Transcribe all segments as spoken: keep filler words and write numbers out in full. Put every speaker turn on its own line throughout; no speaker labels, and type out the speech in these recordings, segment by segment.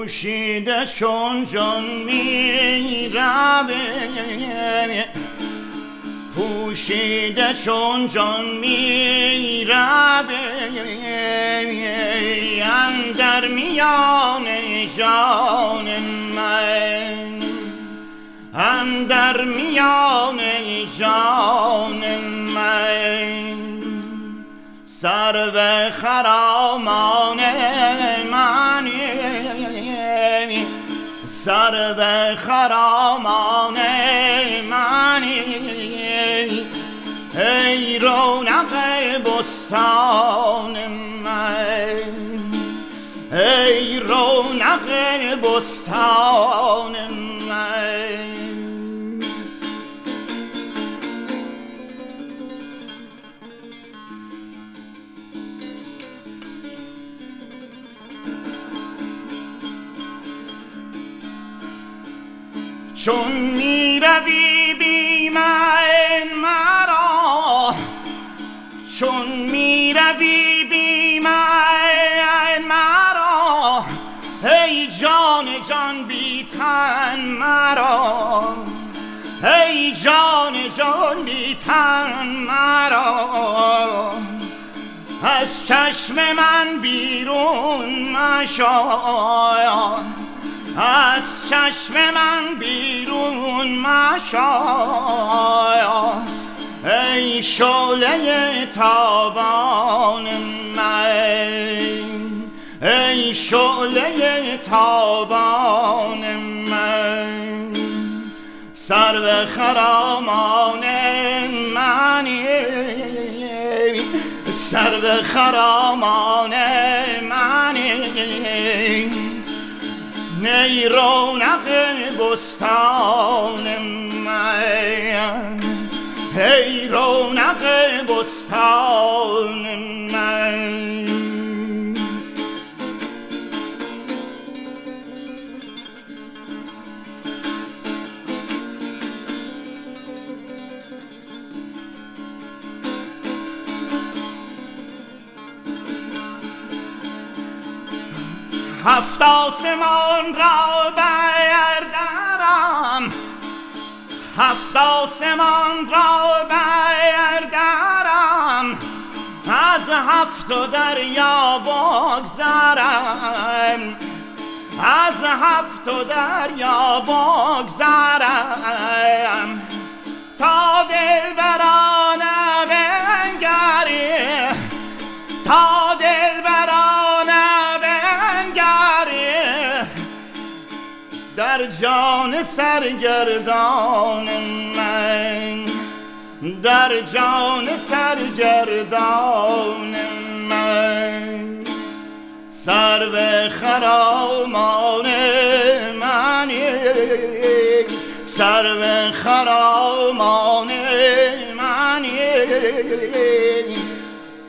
پوشیده چون جان می روه، پوشیده چون جان می روه، اندر میان جان من، اندر میان جان من، سرو خرامان من، سرو خرامان من، ای رونق بستان من، ای رونق بستان من. چون می روی بی من مرا، چون می روی بی من مرا، ای جان جان بی تن مرا، ای جان جان بی تن مرا، از چشم من بیرون مشو، از چشم من بیرون مشو، ای شعله تابان من، ای شعله تابان من، سرو خرامان من، سرو خرامان من، ای رونق بستان من، ای رونق بستان من. هفت آسمان را بردارم، هفت آسمان را بردارم، از هفت دریا بگذرم، از هفت دریا بگذرم، تا دلبرانه بنگری، تا دلبرانه در جان سرگردان من، در جان سرگردان من، سرو خرامان من، سرو خرامان من،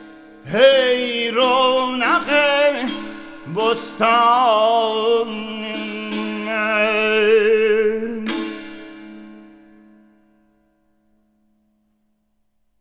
ای رونق بستان